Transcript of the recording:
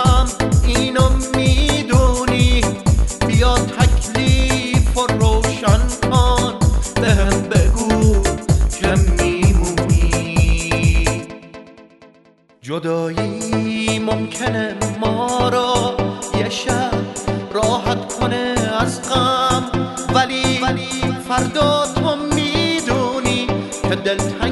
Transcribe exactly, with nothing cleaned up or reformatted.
هم اینو میدونی، بیا تکلیف رو روشن کن، بهم بگو که میمونی. جدایی ممکنه ما رو یه شب راحت کنه از غم، ولی فردا تو میدونی که دلتنگ